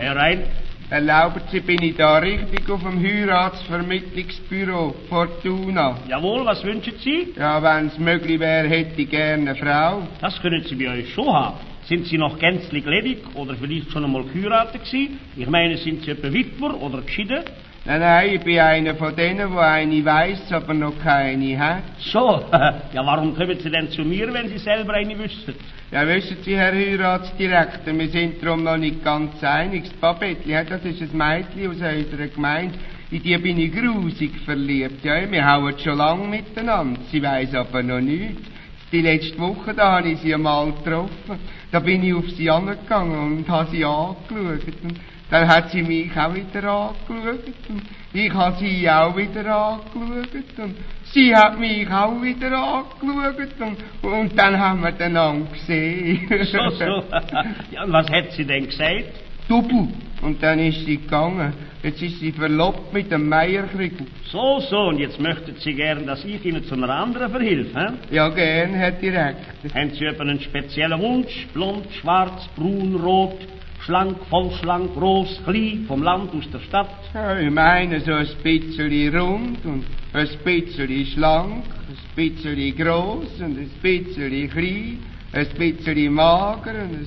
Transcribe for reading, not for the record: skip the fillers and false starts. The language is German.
Herein. Erlauben Sie, bin ich da richtig auf dem Heiratsvermittlungsbüro Fortuna? Jawohl, was wünschen Sie? Ja, wenn es möglich wäre, hätte ich gerne eine Frau. Das können Sie bei euch schon haben. Sind Sie noch gänzlich ledig oder vielleicht schon einmal geheiratet gewesen? Ich meine, sind Sie etwa Witwer oder geschieden? Nein, ich bin einer von denen, der eine weiss, aber noch keine hat. So, ja, warum kommen Sie denn zu mir, wenn Sie selber eine wüssten? Ja, wissen Sie, Herr Heiratsdirektor, wir sind darum noch nicht ganz einig. Das Babettli, ja, das ist ein Mädchen aus unserer Gemeinde. In die bin ich grusig verliebt. Ja, wir hauen schon lange miteinander. Sie weiss aber noch nichts. Die letzte Woche, da habe ich sie einmal getroffen. Da bin ich auf sie angegangen und habe sie angeschaut. Und dann hat sie mich auch wieder angeschaut. Und ich habe sie auch wieder angeschaut. Und sie hat mich auch wieder angeschaut. Und dann haben wir einander gesehen. So. Ja, und was hat sie denn gesagt? Double. Und dann ist sie gegangen. Jetzt ist sie verlobt mit dem Meierkriegel. So, und jetzt möchten Sie gern, dass ich Ihnen zu einer anderen verhilfe, hä? Ja, gern, Herr Direktor. Haben Sie etwa einen speziellen Wunsch? Blond, schwarz, brun, rot, schlank, vollschlank, groß, klein, vom Land, aus der Stadt? Ja, ich meine so ein bisschen rund und ein bisschen schlank, ein bisschen gross und ein bisschen klein, ein bisschen mager und ein